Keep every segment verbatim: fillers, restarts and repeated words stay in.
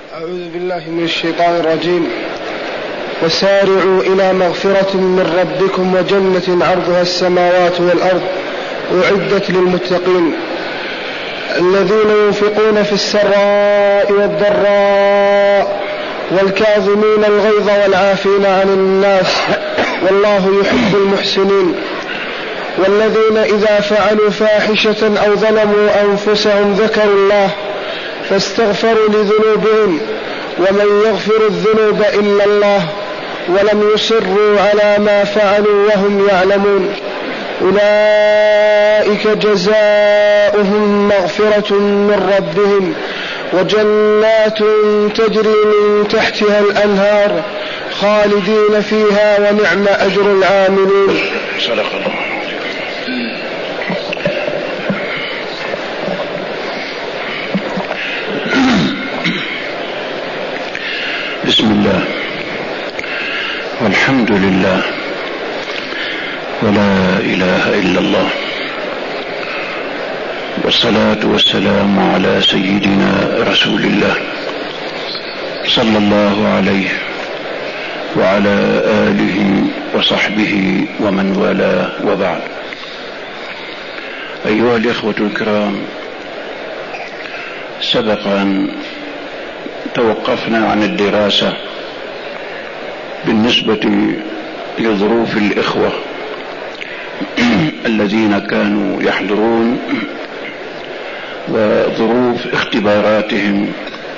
أعوذ بالله من الشيطان الرجيم. وسارعوا إلى مغفرة من ربكم وجنة عرضها السماوات والأرض أعدت للمتقين الذين ينفقون في السراء والضراء والكاظمين الغيظ والعافين عن الناس والله يحب المحسنين والذين إذا فعلوا فاحشة أو ظلموا أنفسهم ذكروا الله فاستغفروا لذنوبهم ومن يغفر الذنوب إلا الله ولم يصروا على ما فعلوا وهم يعلمون أولئك جزاؤهم مغفرة من ربهم وجنات تجري من تحتها الأنهار خالدين فيها ونعم أجر العاملين. صدق الله. بسم الله والحمد لله ولا إله إلا الله والصلاة والسلام على سيدنا رسول الله صلى الله عليه وعلى آله وصحبه ومن والاه وبعد. أيها الإخوة الكرام، سبق أن توقفنا عن الدراسة بالنسبة لظروف الإخوة الذين كانوا يحضرون وظروف اختباراتهم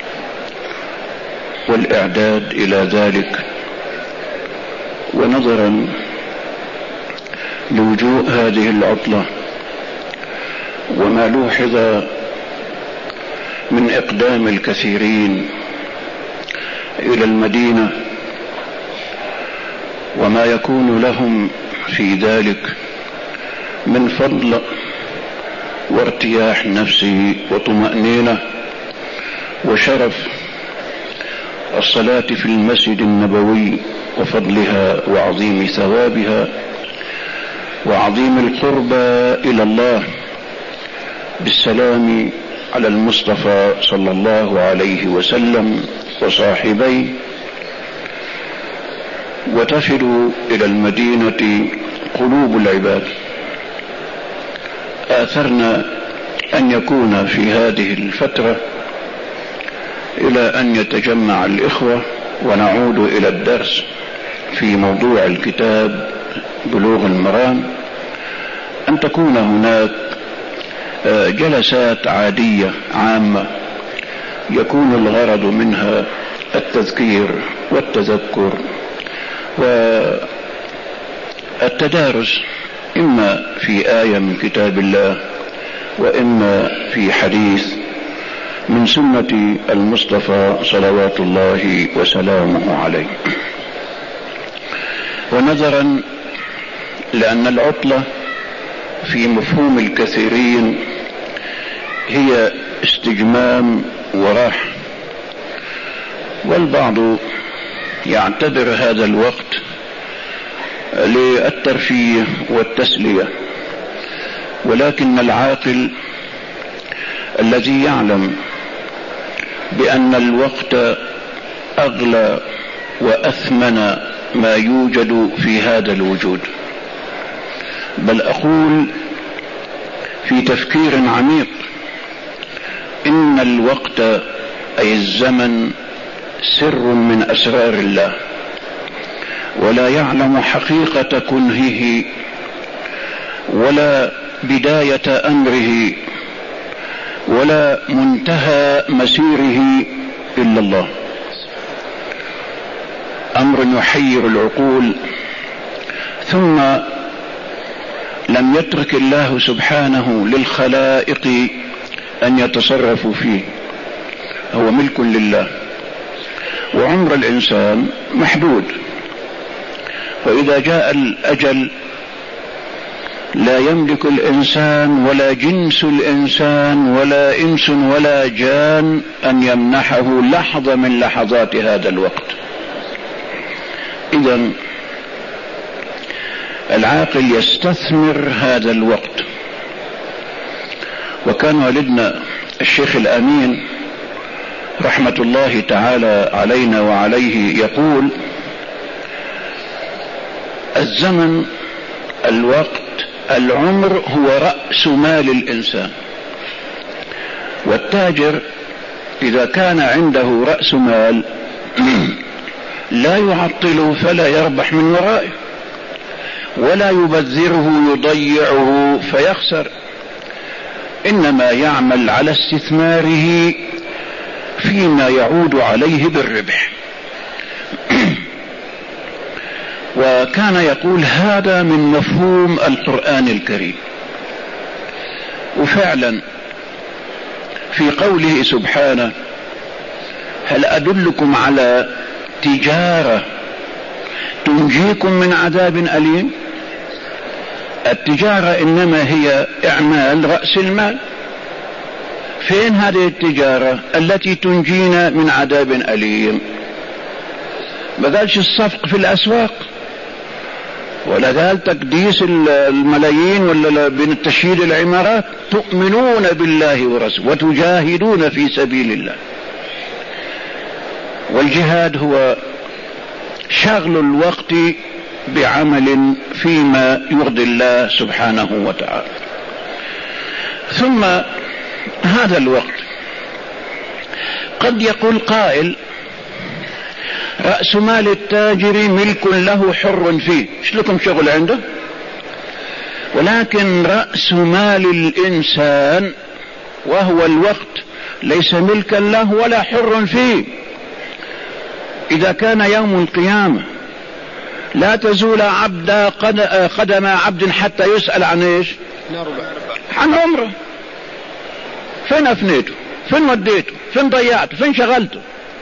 والإعداد إلى ذلك، ونظرا لوجوه هذه العطلة وما لوحظ من إقدام الكثيرين إلى المدينة وما يكون لهم في ذلك من فضل وارتياح نفسه وطمأنينة وشرف الصلاة في المسجد النبوي وفضلها وعظيم ثوابها وعظيم القربى إلى الله بالسلام على المصطفى صلى الله عليه وسلم وصاحبيه، وتفد إلى المدينة قلوب العباد. آثرنا أن يكون في هذه الفترة إلى أن يتجمع الإخوة ونعود إلى الدرس في موضوع الكتاب بلوغ المرام، أن تكون هناك جلسات عادية عامة يكون الغرض منها التذكير والتذكر والتدارس، إما في آية من كتاب الله وإما في حديث من سنة المصطفى صلوات الله وسلامه عليه. ونظرا لأن العطلة في مفهوم الكثيرين هي استجمام وراحة، والبعض يعتبر هذا الوقت للترفيه والتسلية، ولكن العاقل الذي يعلم بأن الوقت أغلى وأثمن ما يوجد في هذا الوجود، بل أقول في تفكير عميق إن الوقت أي الزمن سر من أسرار الله، ولا يعلم حقيقة كنهه ولا بداية أمره ولا منتهى مسيره إلا الله. أمر يحير العقول، ثم لم يترك الله سبحانه للخلائق أن يتصرفوا فيه، هو ملك لله، وعمر الإنسان محدود، وإذا جاء الأجل لا يملك الإنسان ولا جنس الإنسان ولا إنس ولا جان أن يمنحه لحظة من لحظات هذا الوقت. إذن العاقل يستثمر هذا الوقت. وكان والدنا الشيخ الأمين رحمة الله تعالى علينا وعليه يقول: الزمن، الوقت، العمر هو رأس مال الإنسان، والتاجر إذا كان عنده رأس مال لا يعطله فلا يربح من ورائه، ولا يبذره يضيعه فيخسر، إنما يعمل على استثماره فيما يعود عليه بالربح. وكان يقول هذا من مفهوم القرآن الكريم. وفعلا في قوله سبحانه: هل أدلكم على تجارة تنجيكم من عذاب أليم؟ التجارة إنما هي إعمال رأس المال. فين هذه التجارة التي تنجينا من عذاب أليم؟ ما قالش الصفق في الأسواق، ولا قال تقديس الملايين ولا بين تشييد العمارات. تؤمنون بالله ورسوله وتجاهدون في سبيل الله. والجهاد هو شغل الوقت بعمل فيما يرضي الله سبحانه وتعالى. ثم هذا الوقت قد يقول قائل: رأس مال التاجر ملك له حر فيه، ايش لكم شغل عنده؟ ولكن رأس مال الإنسان وهو الوقت ليس ملكا له ولا حر فيه. إذا كان يوم القيامة لا تزول عبد قدم عبد حتى يسأل عن ايش؟ عن عمره. فين أفنيته؟ فين وديته؟ فين ضيعته؟ فين شغلته؟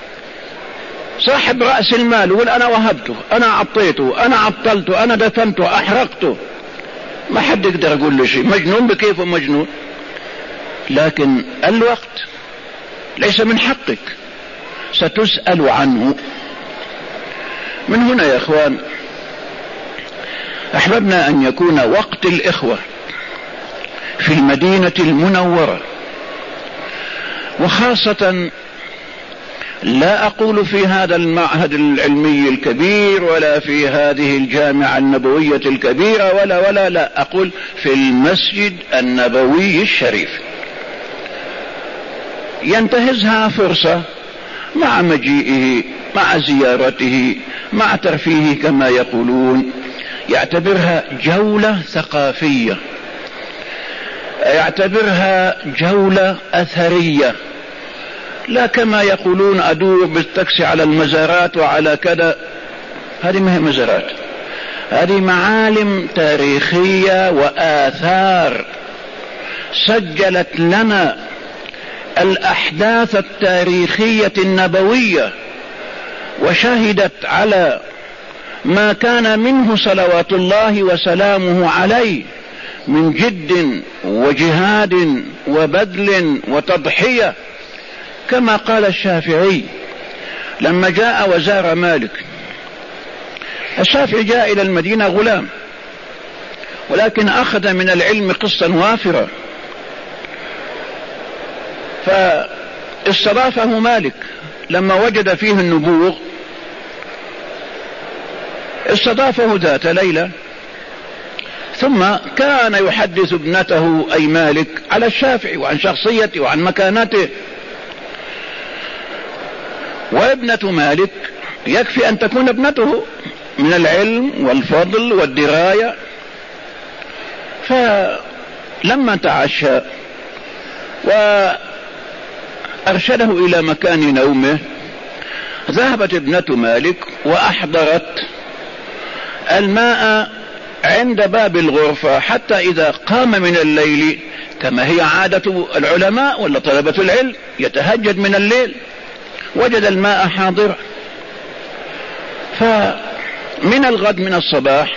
صاحب رأس المال يقول أنا وهبته، أنا عطيته، أنا عطلته، أنا دفنته، أحرقته. ما حد يقدر يقول له شيء، مجنون بكيفه مجنون. لكن الوقت ليس من حقك، ستسأل عنه. من هنا يا اخوان احببنا ان يكون وقت الاخوة في المدينة المنورة، وخاصة لا اقول في هذا المعهد العلمي الكبير ولا في هذه الجامعة النبوية الكبيرة ولا ولا لا اقول في المسجد النبوي الشريف، ينتهزها فرصة مع مجيئه، مع زيارته، مع ترفيهه كما يقولون، يعتبرها جولة ثقافية، يعتبرها جولة أثرية، لا كما يقولون أدور بالتاكسي على المزارات وعلى كذا. هذه ما هي مزارات، هذه معالم تاريخية وآثار سجلت لنا الأحداث التاريخية النبوية، وشهدت على ما كان منه صلوات الله وسلامه عليه من جد وجهاد وبذل وتضحية. كما قال الشافعي لما جاء وزار مالك، الشافعي جاء إلى المدينة غلام، ولكن أخذ من العلم قسطا وافرا، فاستضافه مالك لما وجد فيه النبوغ، استضافه ذات ليلة، ثم كان يحدث ابنته أي مالك على الشافعي وعن شخصيته وعن مكانته. وابنة مالك يكفي أن تكون ابنته من العلم والفضل والدراية. فلما تعشى وأرشده إلى مكان نومه، ذهبت ابنة مالك وأحضرت الماء عند باب الغرفة، حتى إذا قام من الليل كما هي عادة العلماء ولا طلبة العلم يتهجد من الليل، وجد الماء حاضرا. فمن الغد من الصباح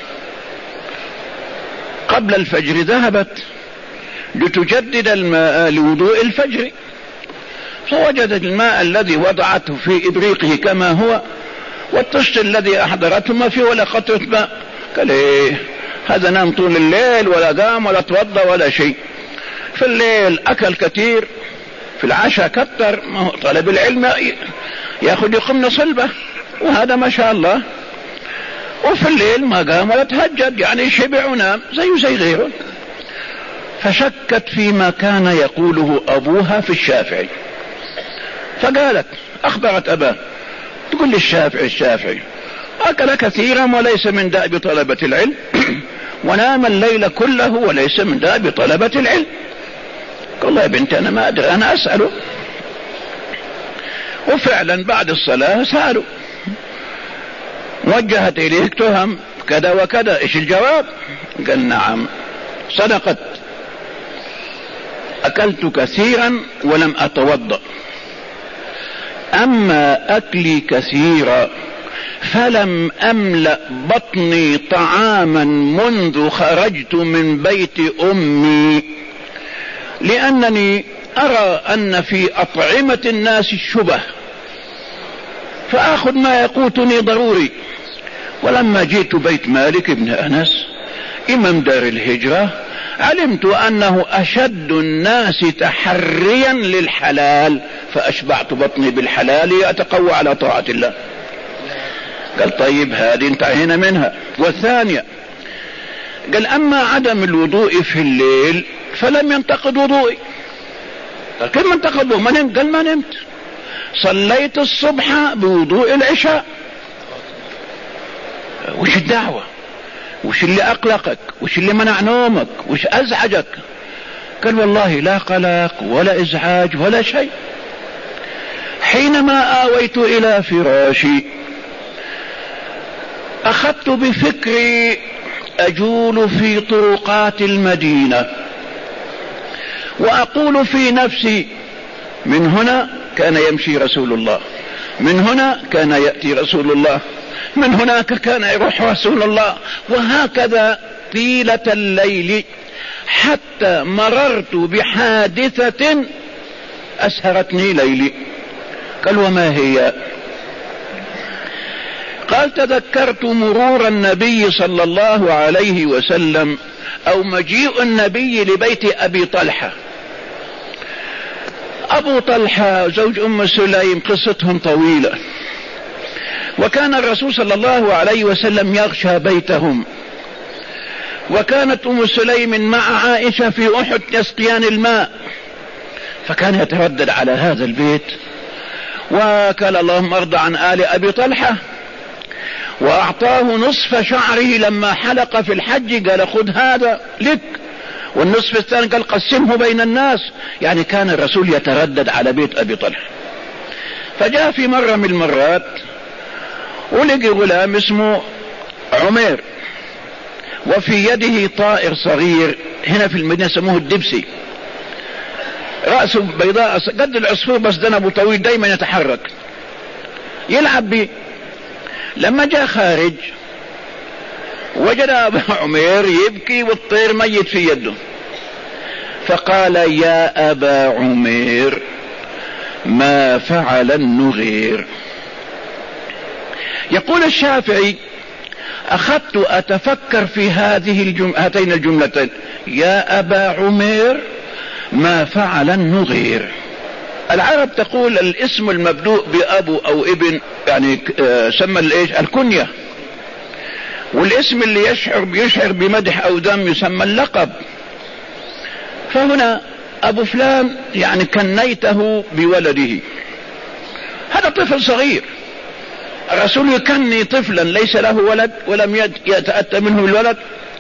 قبل الفجر ذهبت لتجدد الماء لوضوء الفجر، فوجدت الماء الذي وضعته في إبريقه كما هو، والطشت الذي أحضرته ما فيه ولا قطرة ماء. قال إيه هذا نام طول الليل ولا قام ولا توضى ولا شيء، في الليل أكل كثير، في العشاء كتر، ما هو طلب العلم ياخذ يقمن صلبة، وهذا ما شاء الله. وفي الليل ما قام ولا تهجد، يعني شبع ونام زيه زي غيره. فشكت فيما كان يقوله أبوها في الشافعي، فقالت أخبرت أباه تقول للشافعي الشافعي أكل كثيرا وليس من دأب طلبة العلم ونام الليل كله وليس من دأب طلبة العلم. قال يا بنت أنا ما أدري، أنا أسأله. وفعلا بعد الصلاة سأله، وجهت إليك تهم كذا وكذا، إيش الجواب؟ قال نعم صدقت، أكلت كثيرا ولم أتوضأ، أما أكلي كثيرا فلم أملأ بطني طعاما منذ خرجت من بيت أمي، لأنني أرى أن في أطعمة الناس الشبه فأخذ ما يقوتني ضروري. ولما جئت بيت مالك بن أنس إمام دار الهجرة علمت أنه أشد الناس تحريا للحلال، فأشبعت بطني بالحلال أتقوى على طاعة الله. قال طيب هذه انتهينا منها. والثانية قال أما عدم الوضوء في الليل فلم ينتقد وضوئي. قال كيف ما انتقد؟ ما نمت؟ قال ما نمت، صليت الصبح بوضوء العشاء. وش الدعوة؟ وش اللي أقلقك؟ وش اللي منع نومك؟ وش أزعجك؟ قال والله لا قلق ولا إزعاج ولا شيء. حينما آويت إلى فراشي أخذت بفكري أجول في طرقات المدينة وأقول في نفسي من هنا كان يمشي رسول الله، من هنا كان يأتي رسول الله، من هناك كان يروح رسول الله، وهكذا طيلة الليل حتى مررت بحادثة أسهرتني ليلي. قال وما هي؟ قال تذكرت مرور النبي صلى الله عليه وسلم أو مجيء النبي لبيت أبي طلحة. أبو طلحة زوج أم سليم قصتهم طويلة، وكان الرسول صلى الله عليه وسلم يغشى بيتهم، وكانت أم سليم مع عائشة في أحد يسقيان الماء، فكان يتردد على هذا البيت. وقال اللهم ارضى عن آل أبي طلحة، وأعطاه نصف شعره لما حلق في الحج، قال خذ هذا لك، والنصف الثاني قال قسمه بين الناس. يعني كان الرسول يتردد على بيت أبي طلحة. فجاء في مرة من المرات ولقي غلام اسمه عمير، وفي يده طائر صغير، هنا في المدينة سموه الدبسي، رأسه بيضاء قد العصفور بس ذنبه طويل دايما يتحرك، يلعب به. لما جاء خارج وجد أبا عمير يبكي والطير ميت في يده، فقال يا أبا عمير ما فعل النغير. يقول الشافعي أخذت أتفكر في هذه الجم... هاتين الجملتين، يا أبا عمير ما فعل النغير. العرب تقول الاسم المبدوء بأبو أو ابن يعني سمى الإيش الكنية، والاسم اللي يشعر يشعر بمدح أو ذم يسمى اللقب. فهنا أبو فلان يعني كنيته بولده، هذا طفل صغير، الرسول يكني طفلا ليس له ولد ولم يتأتى منه الولد،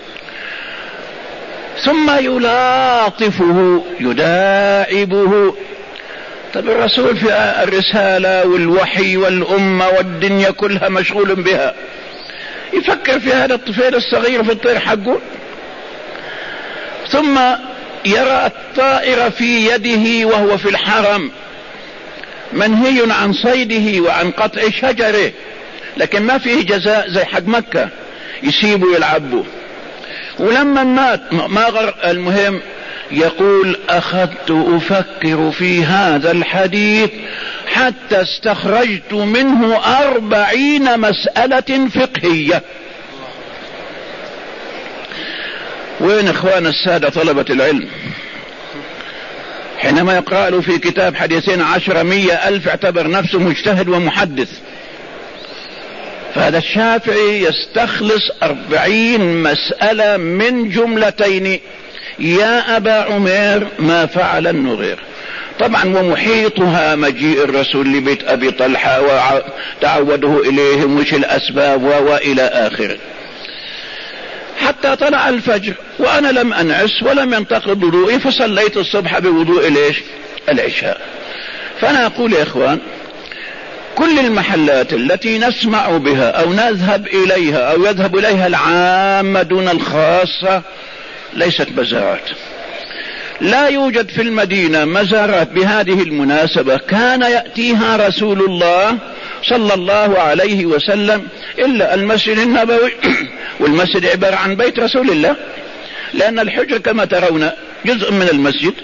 ثم يلاطفه يداعبه. طب الرسول في الرسالة والوحي والأمة والدنيا كلها مشغول بها، يفكر في هذا الطفل الصغير في الطير حقه. ثم يرى الطائر في يده وهو في الحرم منهي عن صيده وعن قطع شجره، لكن ما فيه جزاء زي حق مكة يسيبوا يلعبوا. ولما مات ما غر المهم يقول أخذت أفكر في هذا الحديث حتى استخرجت منه أربعين مسألة فقهية. وين اخوان السادة طلبة العلم؟ حينما يقرأ له في كتاب حديثين عشر مية ألف اعتبر نفسه مجتهد ومحدث. فهذا الشافعي يستخلص أربعين مسألة من جملتين: يا أبا عمير ما فعل النغير. طبعا ومحيطها مجيء الرسول لبيت أبي طلحة وتعوده إليهم وش الأسباب وإلى آخره، حتى طلع الفجر وأنا لم أنعس ولم ينتقض وضوئي، فصليت الصبح بوضوء ليش العشاء. فأنا أقول يا إخوان، كل المحلات التي نسمع بها أو نذهب إليها أو يذهب إليها العامة دون الخاصة ليست مزارات. لا يوجد في المدينة مزارات بهذه المناسبة كان يأتيها رسول الله صلى الله عليه وسلم إلا المسجد النبوي، والمسجد عبارة عن بيت رسول الله، لأن الحجر كما ترون جزء من المسجد.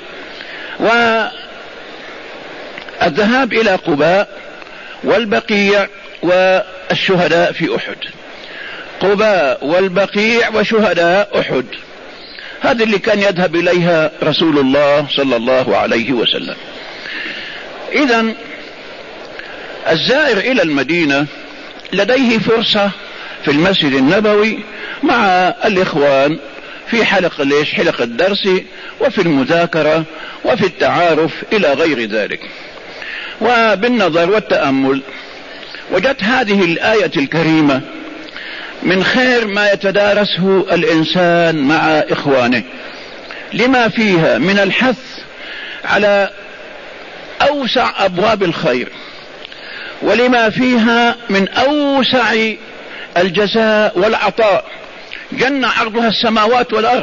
والذهاب إلى قباء والبقيع والشهداء في أحد، قباء والبقيع وشهداء أحد، هذه اللي كان يذهب إليها رسول الله صلى الله عليه وسلم. إذن الزائر إلى المدينة لديه فرصة في المسجد النبوي مع الإخوان في حلقة ليش حلقة الدرس وفي المذاكرة وفي التعارف إلى غير ذلك. وبالنظر والتأمل وجدت هذه الآية الكريمة من خير ما يتدارسه الإنسان مع إخوانه، لما فيها من الحث على أوسع أبواب الخير، ولما فيها من أوسع الجزاء والعطاء، جنة عرضها السماوات والأرض،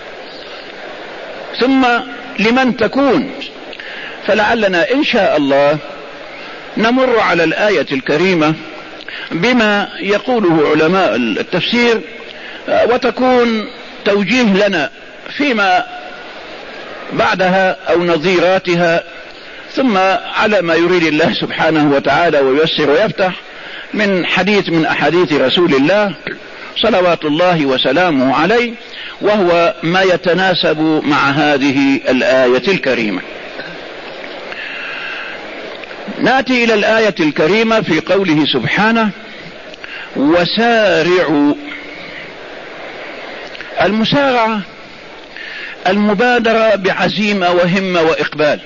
ثم لمن تكون. فلعلنا إن شاء الله نمر على الآية الكريمة بما يقوله علماء التفسير، وتكون توجيه لنا فيما بعدها أو نظيراتها، ثم على ما يريد الله سبحانه وتعالى وييسر ويفتح من حديث من أحاديث رسول الله صلوات الله وسلامه عليه، وهو ما يتناسب مع هذه الآية الكريمة. نأتي إلى الآية الكريمة في قوله سبحانه: وسارعوا. المسارعة المبادرة بعزيمة وهمة وإقبال،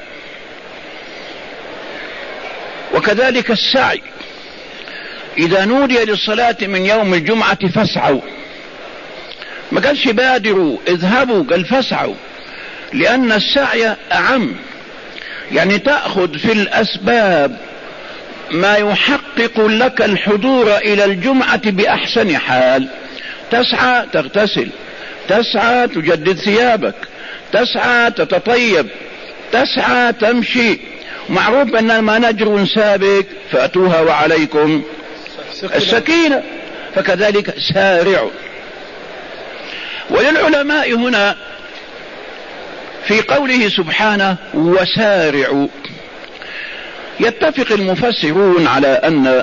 وكذلك السعي. إذا نودي للصلاة من يوم الجمعة فاسعوا، ما قالش بادروا اذهبوا، قال فاسعوا، لأن السعي أعم، يعني تأخذ في الأسباب ما يحقق لك الحضور إلى الجمعة بأحسن حال. تسعى تغتسل، تسعى تجدد ثيابك، تسعى تتطيب، تسعى تمشي. معروف أن ما نجر سابق فأتوها وعليكم السكينة، فكذلك سارعوا. وللعلماء هنا في قوله سبحانه وسارعوا يتفق المفسرون على أن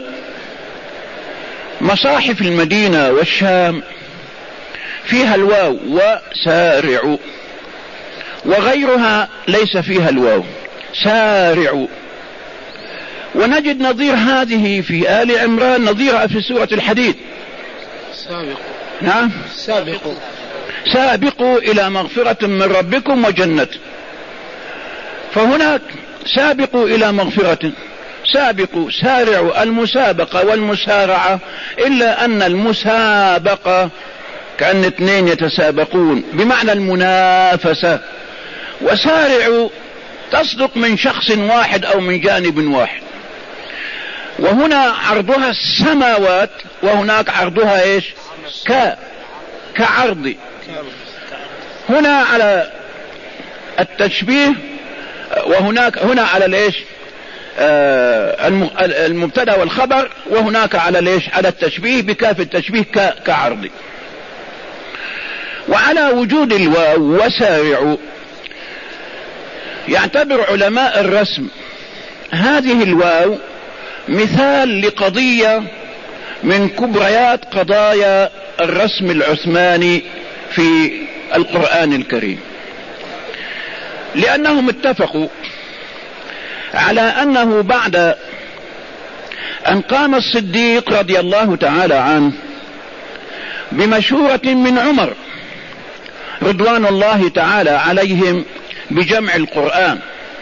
مصاحف المدينة والشام فيها الواو وسارعوا، وغيرها ليس فيها الواو سارعوا. ونجد نظير هذه في آل عمران، نظيرها في سورة الحديد. سابقوا. نعم سابقوا سابقوا إلى مغفرة من ربكم وجنة. فهناك سابقوا إلى مغفرة، سابقوا سارعوا، المسابقة والمسارعة، إلا أن المسابقة كأن اثنين يتسابقون بمعنى المنافسة، وسارعوا تصدق من شخص واحد أو من جانب واحد. وهنا عرضها السماوات وهناك عرضها ايش؟ ك كعرض. هنا على التشبيه وهناك هنا على الايش؟ آه المبتدا والخبر، وهناك على الايش؟ على التشبيه بكاف التشبيه كعرض. وعلى وجود الواو وسارعوا يعتبر علماء الرسم هذه الواو مثال لقضية من كبريات قضايا الرسم العثماني في القرآن الكريم. لأنهم اتفقوا على أنه بعد أن قام الصديق رضي الله تعالى عنه بمشورة من عمر رضوان الله تعالى عليهم بجمع القرآن،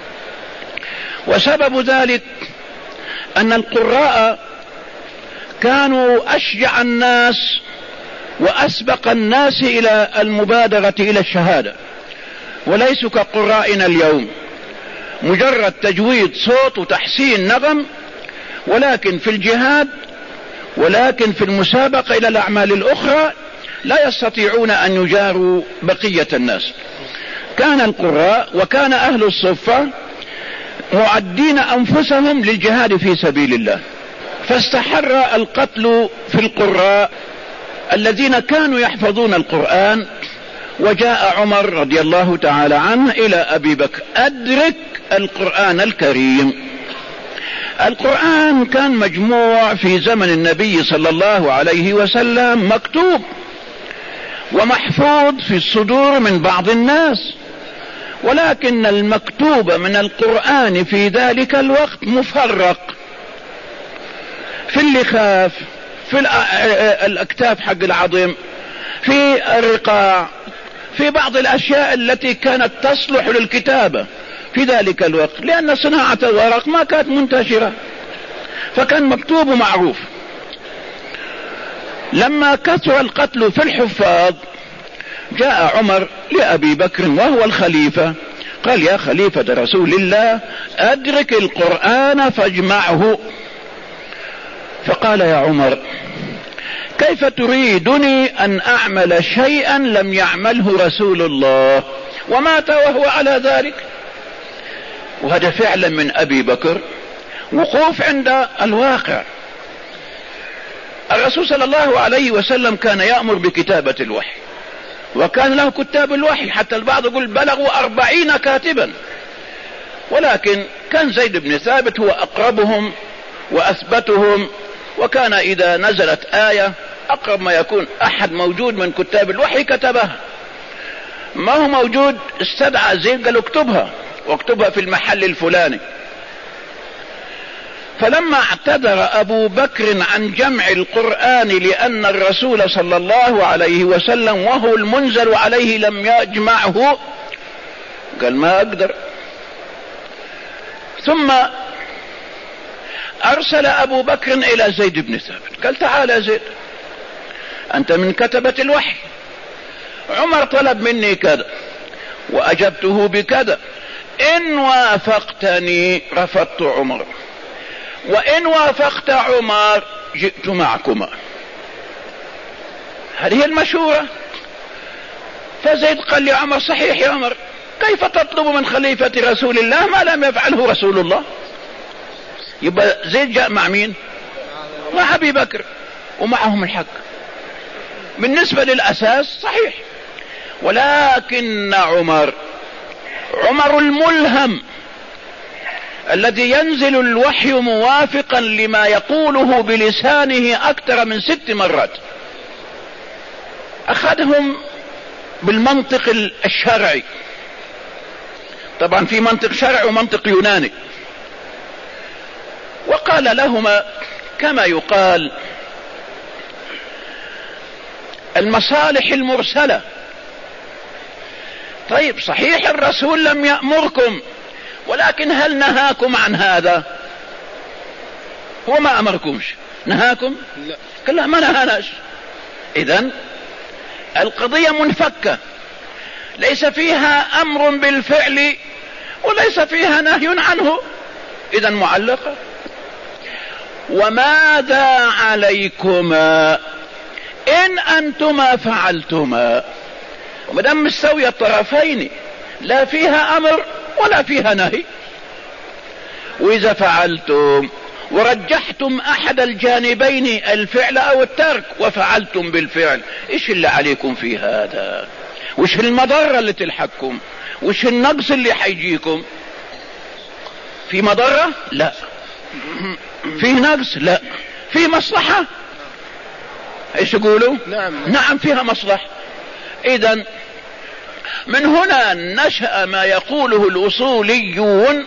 وسبب ذلك أن القراء كانوا أشجع الناس وأسبق الناس إلى المبادرة إلى الشهادة، وليسوا كقرائنا اليوم مجرد تجويد صوت وتحسين نغم، ولكن في الجهاد ولكن في المسابقة إلى الأعمال الأخرى لا يستطيعون أن يجاروا بقية الناس. كان القراء وكان أهل الصفة معدين أنفسهم للجهاد في سبيل الله، فاستحر القتل في القراء الذين كانوا يحفظون القرآن. وجاء عمر رضي الله تعالى عنه إلى أبي بكر: أدرك القرآن الكريم. القرآن كان مجموع في زمن النبي صلى الله عليه وسلم، مكتوب ومحفوظ في الصدور من بعض الناس، ولكن المكتوب من القرآن في ذلك الوقت مفرق في اللخاف، في الأكتاف حق العظم، في الرقاع، في بعض الأشياء التي كانت تصلح للكتابة في ذلك الوقت، لأن صناعة الورق ما كانت منتشرة، فكان مكتوب معروف. لما كثر القتل في الحفاظ جاء عمر لأبي بكر وهو الخليفة، قال: يا خليفة رسول الله، أدرك القرآن فاجمعه. فقال: يا عمر، كيف تريدني أن أعمل شيئا لم يعمله رسول الله ومات وهو على ذلك؟ وهذا فعلا من أبي بكر وقوف عند الواقع. الرسول صلى الله عليه وسلم كان يأمر بكتابة الوحي، وكان له كتاب الوحي، حتى البعض يقول بلغوا أربعين كاتبا، ولكن كان زيد بن ثابت هو أقربهم وأثبتهم، وكان إذا نزلت آية أقرب ما يكون أحد موجود من كتاب الوحي كتبها، ما هو موجود استدعى زيد قال اكتبها، واكتبها في المحل الفلاني. فلما اعتذر أبو بكر عن جمع القرآن لأن الرسول صلى الله عليه وسلم وهو المنزل عليه لم يجمعه، قال: ما أقدر. ثم أرسل أبو بكر إلى زيد بن ثابت، قال: تعال يا زيد، أنت من كتبة الوحي، عمر طلب مني كذا وأجبته بكذا، إن وافقتني رفضت عمر، وإن وافقت عمر جئت معكما. هذه المشورة. فزيد قال لعمر: صحيح يا عمر، كيف تطلب من خليفة رسول الله ما لم يفعله رسول الله؟ يبقى زيد جاء مع مين؟ مع أبي بكر، ومعهم الحق بالنسبة للأساس صحيح. ولكن عمر عمر الملهم الذي ينزل الوحي موافقا لما يقوله بلسانه أكثر من ست مرات، أخذهم بالمنطق الشرعي. طبعا في منطق شرعي ومنطق يوناني، وقال لهما كما يقال المصالح المرسلة. طيب صحيح الرسول لم يأمركم، ولكن هل نهاكم عن هذا؟ هو ما أمركمش، نهاكم؟ لا. قال لا، ما نهاناش. إذن القضية منفكة، ليس فيها أمر بالفعل وليس فيها نهي عنه، إذن معلقة. وماذا عليكما إن أنتما فعلتما؟ ومدام مستوي الطرفين، لا فيها أمر ولا فيها نهي. وإذا فعلتم ورجحتم أحد الجانبين الفعل أو الترك وفعلتم بالفعل، إيش اللي عليكم في هذا؟ وش المضرة اللي تلحقكم؟ وش النقص اللي حيجيكم؟ في مضرة؟ لا. فيه نقص؟ لا. فيه مصلحة؟ ايش يقولوا؟ نعم نعم فيها مصلحة. إذن من هنا نشأ ما يقوله الأصوليون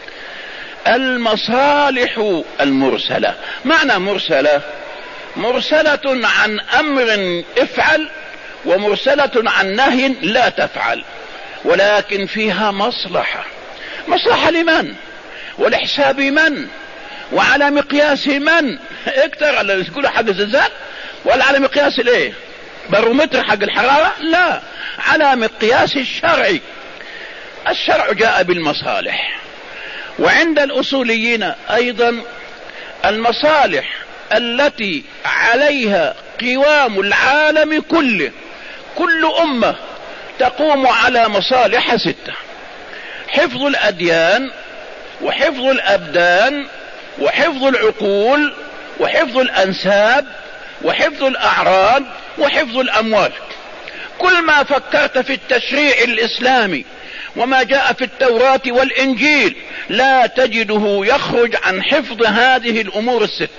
المصالح المرسلة. معنى مرسلة، مرسلة عن أمر افعل ومرسلة عن نهي لا تفعل، ولكن فيها مصلحة. مصلحة لمن؟ والحساب من؟ وعلى مقياس من؟ اكتر على يقول حق الزلزال ولا على مقياس الايه؟ بارومتر حق الحرارة؟ لا، على مقياس الشرعي. الشرع جاء بالمصالح. وعند الأصوليين أيضا المصالح التي عليها قوام العالم كله، كل أمة تقوم على مصالح ستة: حفظ الأديان، وحفظ الأبدان، وحفظ العقول، وحفظ الأنساب، وحفظ الأعراض، وحفظ الأموال. كل ما فكرت في التشريع الإسلامي وما جاء في التوراة والإنجيل لا تجده يخرج عن حفظ هذه الأمور الست،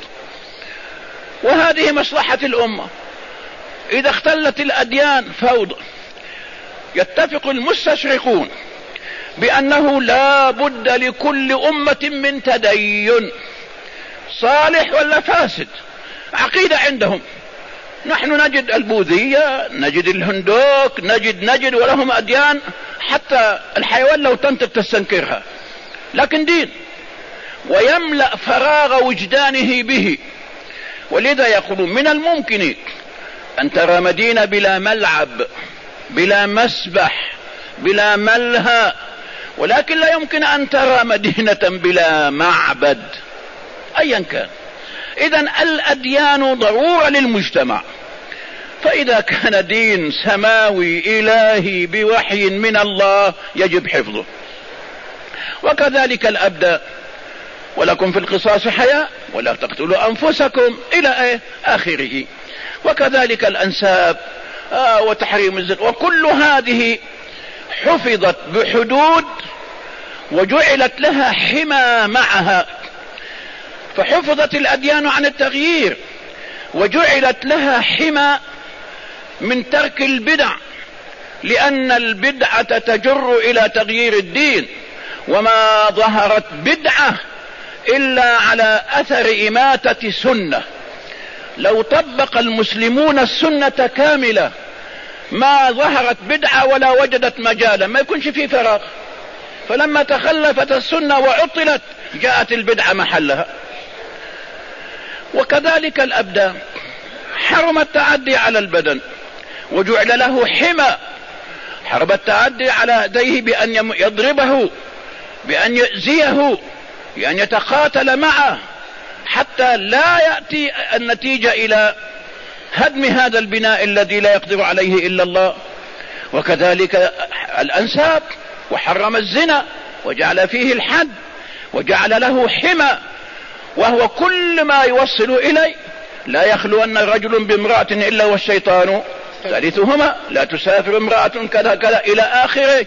وهذه مصلحة الأمة. إذا اختلت الأديان فوضى. يتفق المستشرقون بأنه لا بد لكل أمة من تدين، صالح ولا فاسد. عقيدة عندهم، نحن نجد البوذية، نجد الهندوك، نجد نجد ولهم أديان حتى الحيوان لو تنطق تستنكرها، لكن دين، ويملأ فراغ وجدانه به. ولذا يقولون من الممكن أن ترى مدينة بلا ملعب، بلا مسبح، بلا ملهى، ولكن لا يمكن أن ترى مدينة بلا معبد أيا كان. إذن الأديان ضرورة للمجتمع، فإذا كان دين سماوي إلهي بوحي من الله يجب حفظه. وكذلك الأبدان: ولكم في القصاص حياة ولا تقتلوا أنفسكم إلى آخره. وكذلك الأنساب آه وتحريم الزنا، وكل هذه حفظت بحدود وجعلت لها حمى معها، فحفظت الأديان عن التغيير وجعلت لها حمى من ترك البدع، لأن البدعة تجر إلى تغيير الدين، وما ظهرت بدعة إلا على أثر إماتة سنة. لو طبق المسلمون السنة كاملة ما ظهرت بدعة ولا وجدت مجالا، ما يكونش فيه فراغ. فلما تخلفت السنة وعطلت جاءت البدعة محلها. وكذلك الأبدان: حرم التعدي على البدن وجعل له حمى. حرم التعدي على يديه بأن يضربه، بأن يؤذيه، بأن يتقاتل معه، حتى لا يأتي النتيجة إلى هدم هذا البناء الذي لا يقدر عليه إلا الله. وكذلك الأنساب: وحرم الزنا وجعل فيه الحد وجعل له حمى، وهو كل ما يوصل إليه: لا يخلو أن رجل بامرأة إلا والشيطان ثالثهما، لا تسافر امرأة كذا كذا إلى آخره.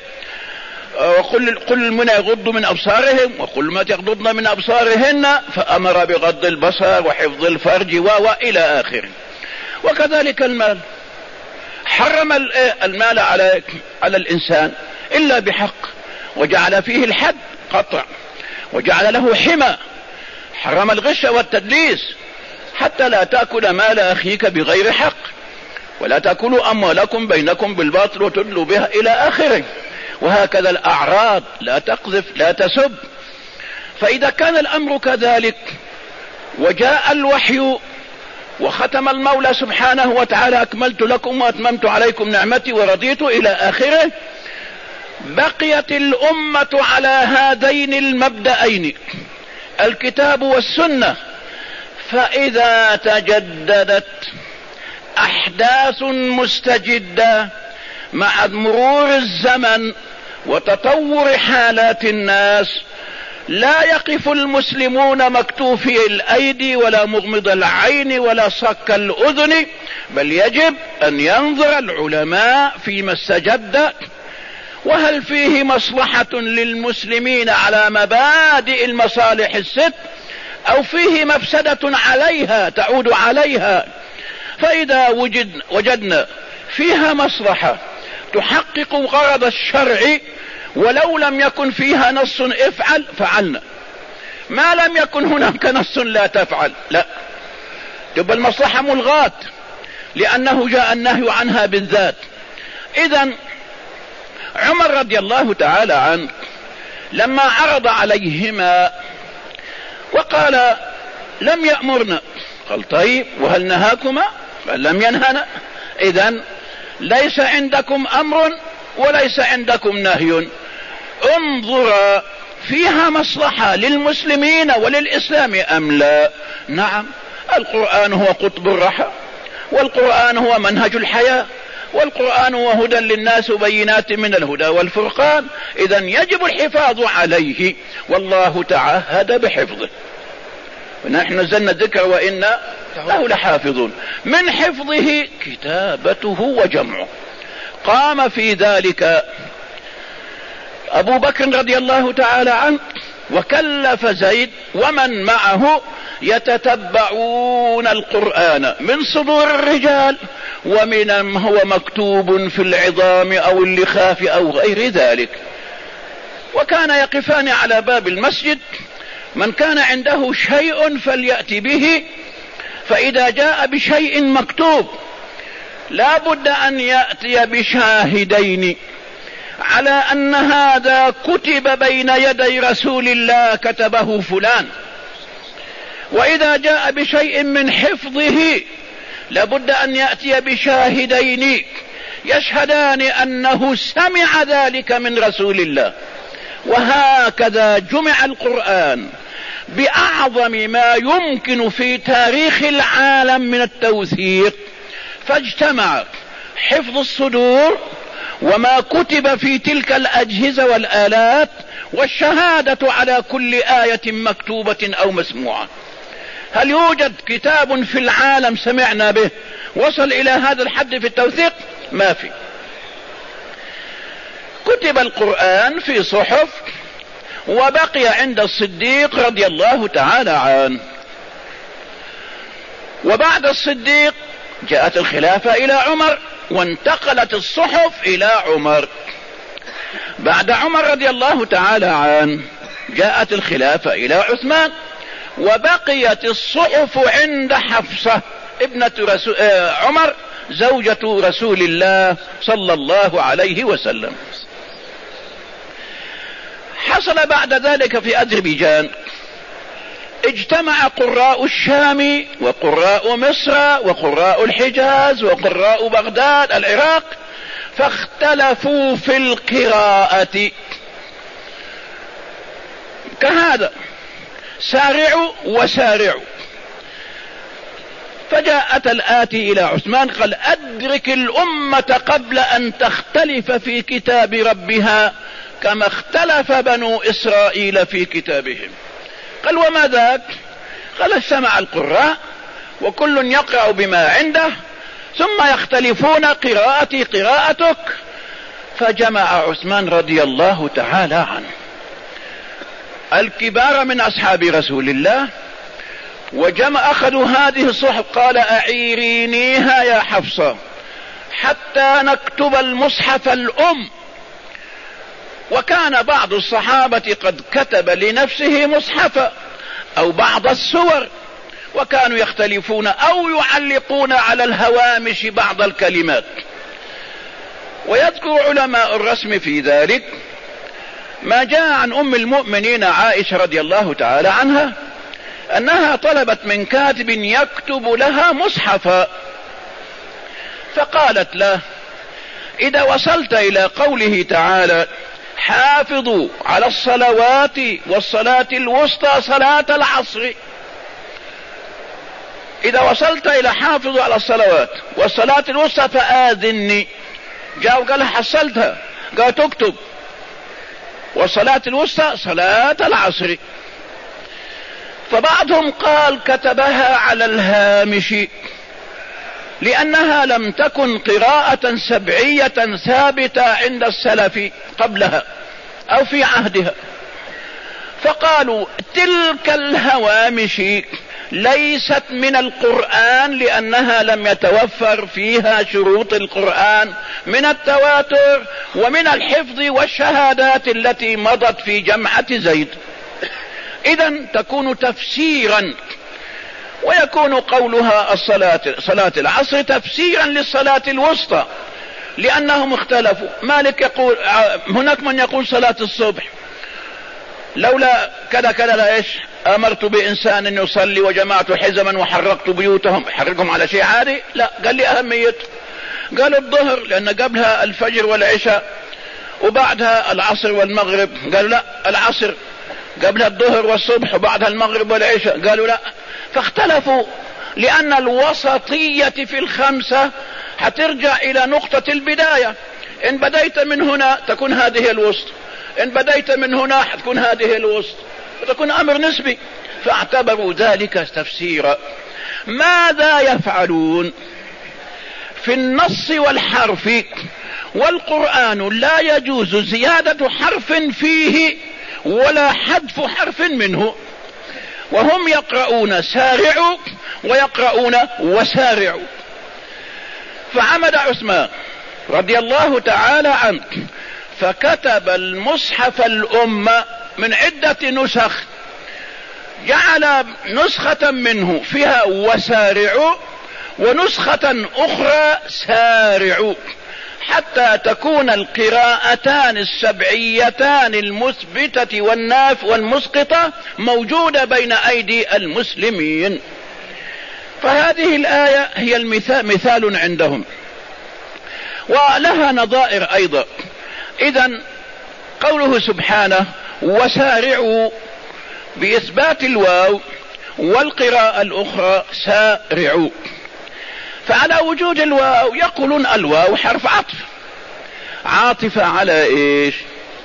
وقل قل من يغض من أبصارهم وقل ما يغضضن من أبصارهن، فأمر بغض البصر وحفظ الفرج وإلى آخره. وكذلك المال: حرم المال على على الإنسان إلا بحق وجعل فيه الحد قطع وجعل له حمى. حرم الغش والتدليس حتى لا تأكل مال أخيك بغير حق، ولا تأكلوا أموالكم بينكم بالباطل وتدلوا بها إلى آخره. وهكذا الأعراض: لا تقذف، لا تسب. فإذا كان الأمر كذلك وجاء الوحي وختم المولى سبحانه وتعالى: أكملت لكم وأتممت عليكم نعمتي ورضيت إلى آخره، بقيت الأمة على هذين المبدأين: الكتاب والسنة. فإذا تجددت أحداث مستجدة مع مرور الزمن وتطور حالات الناس، لا يقف المسلمون مكتوفي الأيدي ولا مغمض العين ولا صك الأذن، بل يجب أن ينظر العلماء فيما استجد، وهل فيه مصلحة للمسلمين على مبادئ المصالح الست، أو فيه مفسدة عليها تعود عليها. فإذا وجد وجدنا فيها مصلحة تحقق غرض الشرع، ولو لم يكن فيها نص افعل فعلنا، ما لم يكن هناك نص لا تفعل، لا، تبقى المصلحة ملغاة لأنه جاء النهي عنها بالذات. إذن عمر رضي الله تعالى عنه لما عرض عليهما وقال لم يأمرنا، قال طيب وهل نهاكما؟ قال لم ينهنا. إذن ليس عندكم أمر وليس عندكم نهي، انظر فيها مصلحة للمسلمين وللإسلام أم لا؟ نعم، القرآن هو قطب الرحى، والقرآن هو منهج الحياة، والقرآن هو هدى للناس وبينات من الهدى والفرقان، إذن يجب الحفاظ عليه، والله تعهد بحفظه، ونحن نزلنا الذكر وإنا له لحافظون. من حفظه كتابته وجمعه، قام في ذلك أبو بكر رضي الله تعالى عنه وكلف زيد ومن معه يتتبعون القرآن من صدور الرجال ومن ما هو مكتوب في العظام أو اللخاف أو غير ذلك، وكان يقفان على باب المسجد، من كان عنده شيء فليأتي به، فإذا جاء بشيء مكتوب لا بد أن يأتي بشاهدين على أن هذا كتب بين يدي رسول الله كتبه فلان، وإذا جاء بشيء من حفظه لابد أن يأتي بشاهدين يشهدان أنه سمع ذلك من رسول الله. وهكذا جمع القرآن بأعظم ما يمكن في تاريخ العالم من التوثيق، فاجتمع حفظ الصدور وما كتب في تلك الأجهزة والآلات والشهادة على كل آية مكتوبة أو مسموعة. هل يوجد كتاب في العالم سمعنا به وصل إلى هذا الحد في التوثيق؟ ما في. كتب القرآن في صحف وبقي عند الصديق رضي الله تعالى عنه، وبعد الصديق جاءت الخلافة إلى عمر وانتقلت الصحف إلى عمر. بعد عمر رضي الله تعالى عنه جاءت الخلافة إلى عثمان وبقيت الصحف عند حفصة ابنة رسول عمر زوجة رسول الله صلى الله عليه وسلم. حصل بعد ذلك في أذربيجان اجتمع قراء الشام وقراء مصر وقراء الحجاز وقراء بغداد العراق، فاختلفوا في القراءة كهذا، سارعوا وسارعوا. فجاءت الآتي إلى عثمان قال أدرك الأمة قبل أن تختلف في كتاب ربها كما اختلف بنو إسرائيل في كتابهم. قال وما ذاك؟ قال استمع القراء وكل يقرأ بما عنده ثم يختلفون قراءتي قراءتك. فجمع عثمان رضي الله تعالى عنه الكبار من أصحاب رسول الله وجمع أخذوا هذه الصحف، قال أعيرينيها يا حفصة حتى نكتب المصحف الأم. وكان بعض الصحابة قد كتب لنفسه مصحفا أو بعض السور، وكانوا يختلفون أو يعلقون على الهوامش بعض الكلمات. ويذكر علماء الرسم في ذلك ما جاء عن أم المؤمنين عائشة رضي الله تعالى عنها أنها طلبت من كاتب يكتب لها مصحفا، فقالت له إذا وصلت إلى قوله تعالى حافظوا على الصلوات والصلاة الوسطى صلاة العصر، إذا وصلت إلى حافظوا على الصلوات والصلاة الوسطى فآذني. جاء وقال حصلتها، قال تكتب والصلاة الوسطى صلاة العصر. فبعضهم قال كتبها على الهامش لأنها لم تكن قراءة سبعية ثابتة عند السلف قبلها أو في عهدها، فقالوا تلك الهوامش ليست من القرآن لأنها لم يتوفر فيها شروط القرآن من التواتر ومن الحفظ والشهادات التي مضت في جمعة زيد. إذن تكون تفسيرا، ويكون قولها الصلاة صلاة العصر تفسيرا للصلاة الوسطى، لأنهم اختلفوا. مالك يقول، هناك من يقول صلاة الصبح لولا كذا كذا لا ايش امرت بانسان يصلي وجمعت حزما وحرقت بيوتهم، حرقهم على شيء عادي؟ لا، قال لي اهمية. قالوا الظهر لان قبلها الفجر والعشاء وبعدها العصر والمغرب، قالوا لا، العصر قبلها الظهر والصبح وبعدها المغرب والعشاء، قالوا لا. فاختلفوا، لان الوسطية في الخمسة حترجع الى نقطة البداية. ان بديت من هنا تكون هذه الوسط، ان بديت من هنا حتكون هذه الوسط، وتكون امر نسبي. فاعتبروا ذلك تفسيرا. ماذا يفعلون في النص والحرف؟ والقرآن لا يجوز زيادة حرف فيه ولا حذف حرف منه، وهم يقرؤون سارعوا ويقرؤون وسارعوا. فعمد عثمان رضي الله تعالى عنه فكتب المصحف الأمة من عدة نسخ، جعل نسخة منه فيها وسارعوا ونسخة أخرى سارعوا، حتى تكون القراءتان السبعيتان المثبتة والناف والمسقطة موجودة بين أيدي المسلمين. فهذه الآية هي المثال مثال عندهم، ولها نظائر أيضا. إذن قوله سبحانه وسارعوا بإثبات الواو، والقراءة الأخرى سارعوا. فعلى وجود الواو يقولون الواو حرف عطف، عاطفة على إيش؟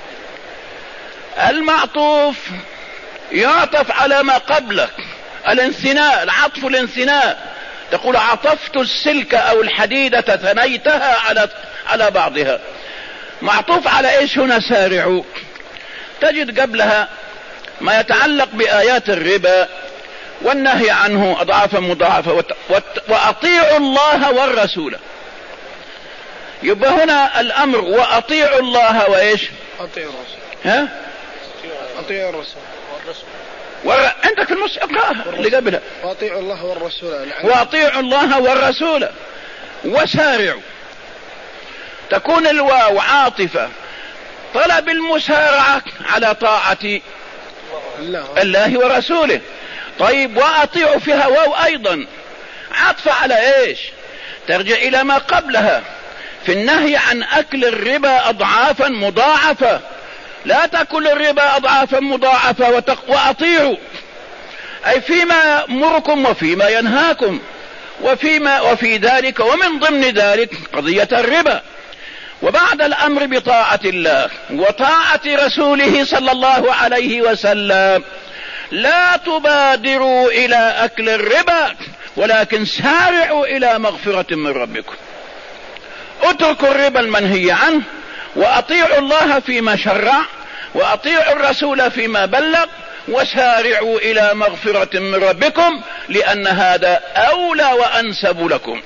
المعطوف يعطف على ما قبله، الانثناء، العطف الانثناء. تقول عطفت السلك أو الحديدة ثنيتها على على بعضها. معطوف على إيش هنا سارعوا؟ تجد قبلها ما يتعلق بآيات الربا والنهي عنه أضعافا مضاعفة، وأطيعوا الله والرسول. يبقى هنا الأمر وأطيعوا الله وإيش؟ أطيعوا الرسول. ها؟ أطيعوا الرسول والرسول. ور... عندك في النص اقرأها اللي قبلها. وأطيعوا الله والرسول. وأطيعوا الله والرسول وسارعوا. تكون الواو عاطفة طلب المسارعة على طاعة الله, الله ورسوله. طيب وأطيعوا فيها واو أيضا عاطفة على إيش؟ ترجع إلى ما قبلها في النهي عن أكل الربا أضعافا مضاعفة. لا تأكل الربا أضعافا مضاعفة وتق... وأطيعوا، أي فيما يأمركم وفيما ينهاكم، وفيما وفي ذلك ومن ضمن ذلك قضية الربا. وبعد الأمر بطاعة الله وطاعة رسوله صلى الله عليه وسلم لا تبادروا إلى أكل الربا، ولكن سارعوا إلى مغفرة من ربكم. اتركوا الربا المنهي عنه، وأطيعوا الله فيما شرع، وأطيعوا الرسول فيما بلغ، وسارعوا إلى مغفرة من ربكم، لأن هذا أولى وأنسب لكم.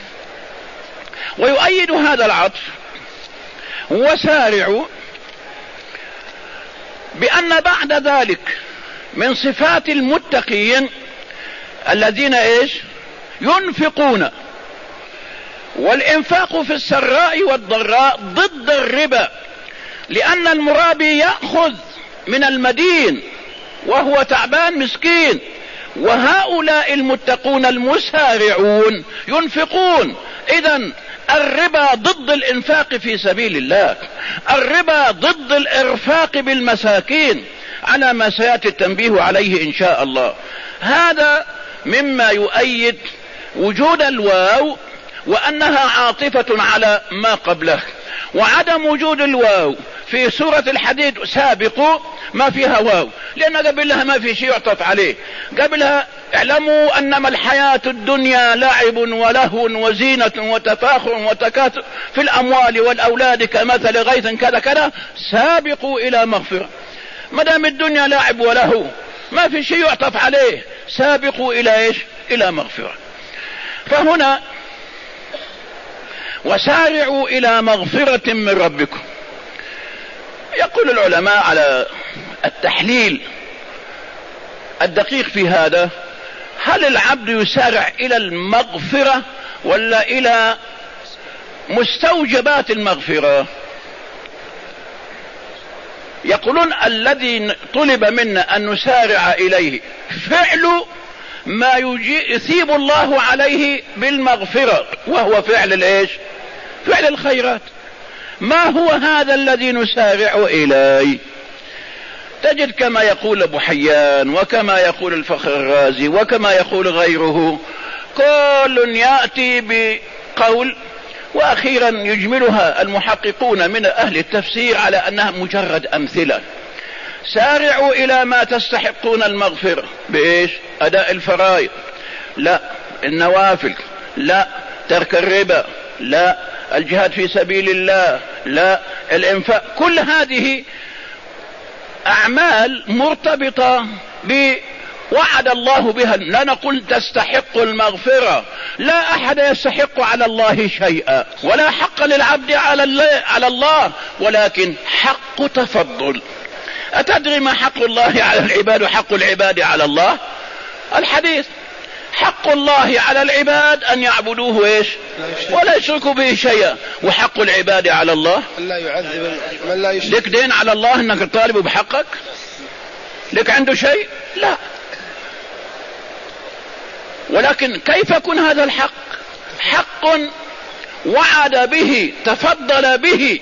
ويؤيد هذا العطف وسارعوا بأن بعد ذلك من صفات المتقين الذين ايش؟ ينفقون. والانفاق في السراء والضراء ضد الربا، لأن المرابي يأخذ من المدين وهو تعبان مسكين، وهؤلاء المتقون المسارعون ينفقون. إذن الربا ضد الانفاق في سبيل الله، الربا ضد الارفاق بالمساكين، على ما سيأتي التنبيه عليه إن شاء الله. هذا مما يؤيد وجود الواو وأنها عاطفة على ما قبله. وعدم وجود الواو في سورة الحديد سابقوا ما فيها واو، لأن قبلها ما في شيء يعطف عليه. قبلها اعلموا أنما الحياة الدنيا لعب ولهو وزينة وتفاخر وتكاثر في الأموال والأولاد كمثل غيث كذا كذا، سابقوا إلى مغفرة. ما دام الدنيا لعب ولهو ما في شيء يعطف عليه، سابقوا إلى إيش؟ إلى مغفرة. فهنا وسارعوا إلى مغفرة من ربكم. يقول العلماء على التحليل الدقيق في هذا: هل العبد يسارع إلى المغفرة ولا إلى مستوجبات المغفرة؟ يقولون الذي طلب منا أن نسارع إليه فعل ما يثيب الله عليه بالمغفرة، وهو فعل الإيش؟ فعل الخيرات. ما هو هذا الذي نسارع إليه؟ تجد كما يقول أبو حيان وكما يقول الفخر الرازي وكما يقول غيره، كل يأتي بقول وأخيرا يجملها المحققون من أهل التفسير على أنها مجرد أمثلة. سارعوا إلى ما تستحقون المغفرة بإيش؟ أداء الفرائض، لا. النوافل، لا. ترك الربا، لا. الجهاد في سبيل الله، لا. الإنفاق. كل هذه أعمال مرتبطة بوعد الله بها. لا نقول تستحق المغفرة، لا أحد يستحق على الله شيئا، ولا حق للعبد على الله، ولكن حق تفضل. أتدري ما حق الله على العباد وحق العباد على الله؟ الحديث: حق الله على العباد أن يعبدوه إيش؟ ولا يشركوا به شيئا. وحق العباد على الله لا يعذب من لا يشرك. لك دين على الله أنك تطالب بحقك؟ لك عنده شيء؟ لا. ولكن كيف يكون هذا الحق؟ حق وعد به، تفضل به.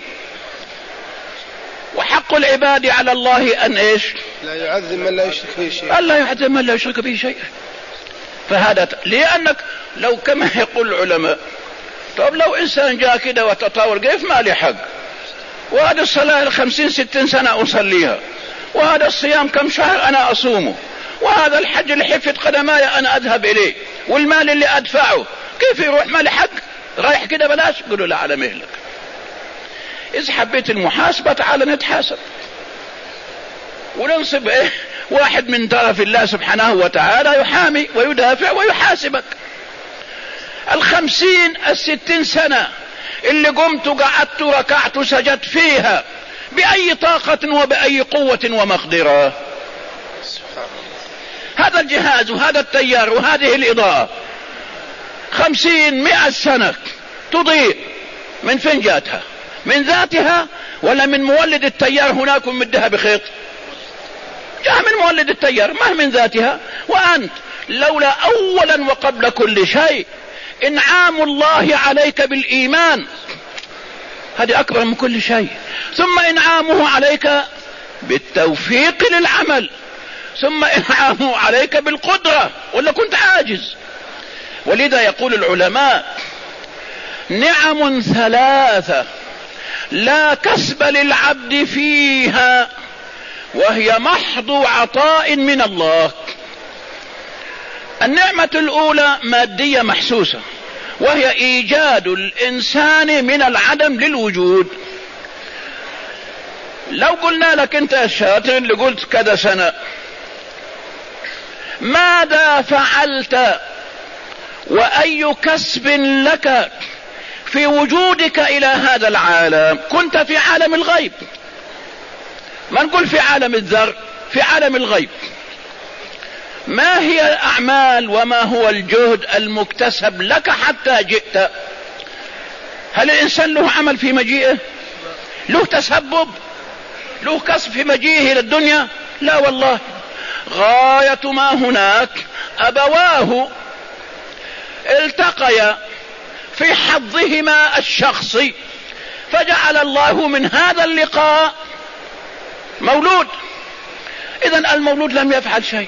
وحق العباد على الله أن إيش؟ لا يعذب من لا يشرك به شيئا. ألا يعذب من لا يشرك به شيئا. فهذا لأنك لو كما يقول العلماء، طب لو إنسان جاء كده وتطاول كيف ما لي حق، وهذا الصلاة الخمسين ستين سنة أصليها، وهذا الصيام كم شهر أنا أصومه، وهذا الحج اللي حفت قدماي أنا أذهب إليه، والمال اللي أدفعه، كيف يروح ما لي حق رايح كده بلاش؟ قلوا لا، على مهلك. إذا حبيت المحاسبة تعال نتحاسب وننصب إيه؟ واحد من طرف الله سبحانه وتعالى يحامي ويدافع ويحاسبك. الخمسين الستين سنة اللي قمت قعدت ركعت سجدت فيها بأي طاقة وبأي قوة ومقدرة؟ هذا الجهاز وهذا التيار وهذه الإضاءة خمسين مئة سنة تضيء، من فين جاتها؟ من ذاتها ولا من مولد التيار هناك ومدها بخيط؟ جاء من مولد التيار، ما من ذاتها. وأنت لولا أولا وقبل كل شيء إنعام الله عليك بالإيمان، هذه أكبر من كل شيء، ثم إنعامه عليك بالتوفيق للعمل، ثم إنعامه عليك بالقدرة، ولا كنت عاجز. ولذا يقول العلماء: نعم ثلاثة لا كسب للعبد فيها، وهي محض عطاء من الله. النعمة الأولى مادية محسوسة، وهي إيجاد الإنسان من العدم للوجود. لو قلنا لك أنت الشاطر اللي قلت كذا سنة، ماذا فعلت وأي كسب لك في وجودك إلى هذا العالم؟ كنت في عالم الغيب، ما نقول في عالم الذر، في عالم الغيب. ما هي الأعمال وما هو الجهد المكتسب لك حتى جئت؟ هل الإنسان له عمل في مجيئه؟ له تسبب؟ له كسب في مجيئه إلى الدنيا؟ لا والله. غاية ما هناك أبواه التقيا في حظهما الشخصي، فجعل الله من هذا اللقاء مولود. إذن المولود لم يفعل شيء.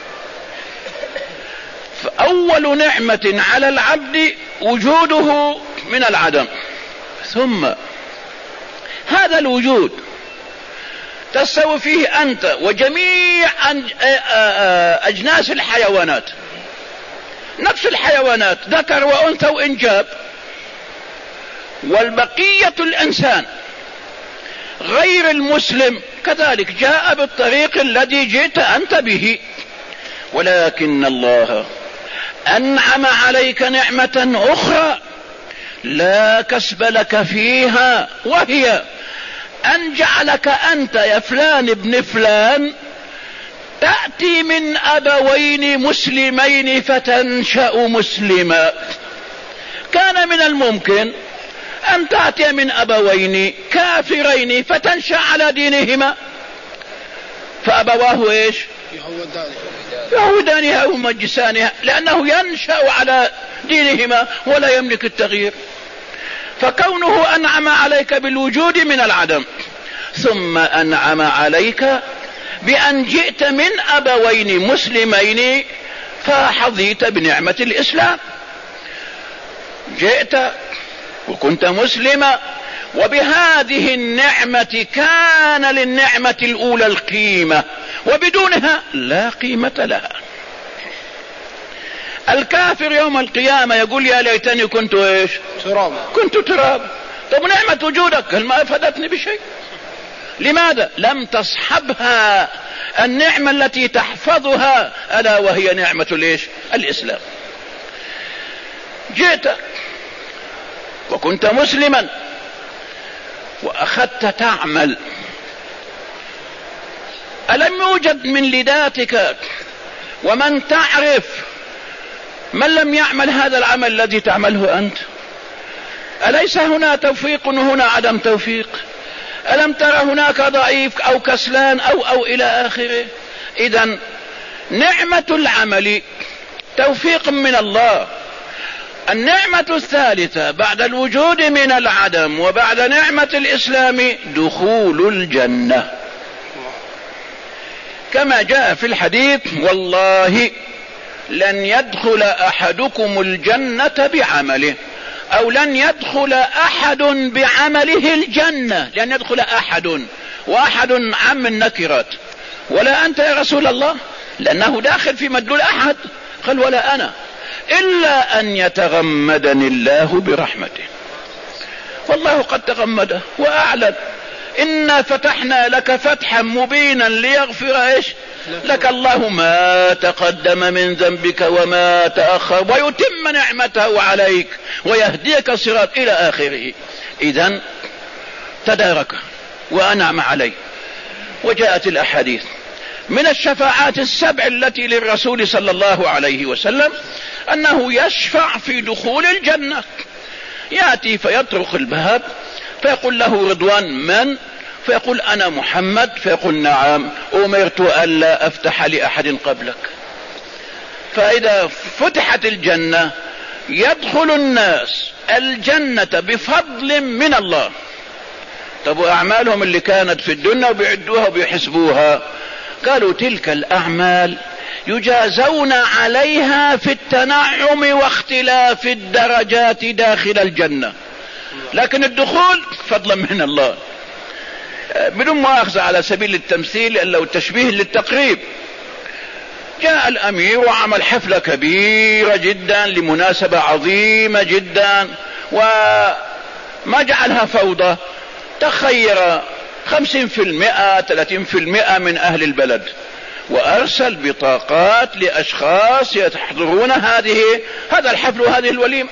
فأول نعمة على العبد وجوده من العدم، ثم هذا الوجود تستوي فيه أنت وجميع أجناس الحيوانات، نفس الحيوانات ذكر وأنثى وإنجاب، والبقية الإنسان غير المسلم كذلك جاء بالطريق الذي جئت أنت به، ولكن الله أنعم عليك نعمة أخرى لا كسب لك فيها، وهي أن جعلك أنت يا فلان ابن فلان تأتي من أبوين مسلمين فتنشأ مسلما. كان من الممكن أن تأتي من أبوين كافرين فتنشأ على دينهما، فأبواه إيش؟ يهودانها أو مجسانها، لأنه ينشأ على دينهما ولا يملك التغيير. فكونه أنعم عليك بالوجود من العدم، ثم أنعم عليك بأن جئت من أبوين مسلمين فحظيت بنعمة الإسلام. جئت وكنت مسلما، وبهذه النعمة كان للنعمة الأولى القيمة، وبدونها لا قيمة لها. الكافر يوم القيامة يقول يا ليتني كنت ايش؟ تراب. كنت تراب. طب نعمة وجودك هل ما افادتني بشيء؟ لماذا؟ لم تصحبها النعمة التي تحفظها، ألا وهي نعمة الايش؟ الإسلام. جئت وكنت مسلما وأخذت تعمل، ألم يوجد من لداتك ومن تعرف من لم يعمل هذا العمل الذي تعمله أنت؟ أليس هنا توفيق وهنا عدم توفيق؟ ألم ترى هناك ضعيف أو كسلان أو أو إلى آخره؟ إذن نعمة العمل توفيق من الله. النعمة الثالثة بعد الوجود من العدم وبعد نعمة الإسلام دخول الجنة، كما جاء في الحديث والله لن يدخل أحدكم الجنة بعمله، أو لن يدخل أحد بعمله الجنة. لن يدخل أحد، وأحد عم النكرات، ولا أنت يا رسول الله، لأنه داخل في مدلول أحد. قال ولا أنا، إلا أن يتغمدني الله برحمته. والله قد تغمده وأعلن إنا فتحنا لك فتحا مبينا ليغفر إيش لك الله ما تقدم من ذنبك وما تأخر ويتم نعمته عليك ويهديك صراط إلى آخره. إذن تدارك وأنعم عليه. وجاءت الأحاديث من الشفاعات السبع التي للرسول صلى الله عليه وسلم أنه يشفع في دخول الجنة. يأتي فيطرق الباب فيقول له رضوان من؟ فيقول أنا محمد. فيقول نعم أمرت ألا أفتح لأحد قبلك. فإذا فتحت الجنة يدخل الناس الجنة بفضل من الله. طب وأعمالهم اللي كانت في الدنيا وبيعدوها وبيحسبوها؟ قالوا تلك الأعمال يجازون عليها في التنعم واختلاف الدرجات داخل الجنة، لكن الدخول فضلا من الله. بدون مؤاخذة على سبيل التمثيل لو تشبيه للتقريب، جاء الأمير وعمل حفلة كبيرة جدا لمناسبة عظيمة جدا وما جعلها فوضى، تخير خمسين في المئة ثلاثين في المئة من أهل البلد، وأرسل بطاقات لأشخاص يحضرون هذه هذا الحفل وهذه الوليمة.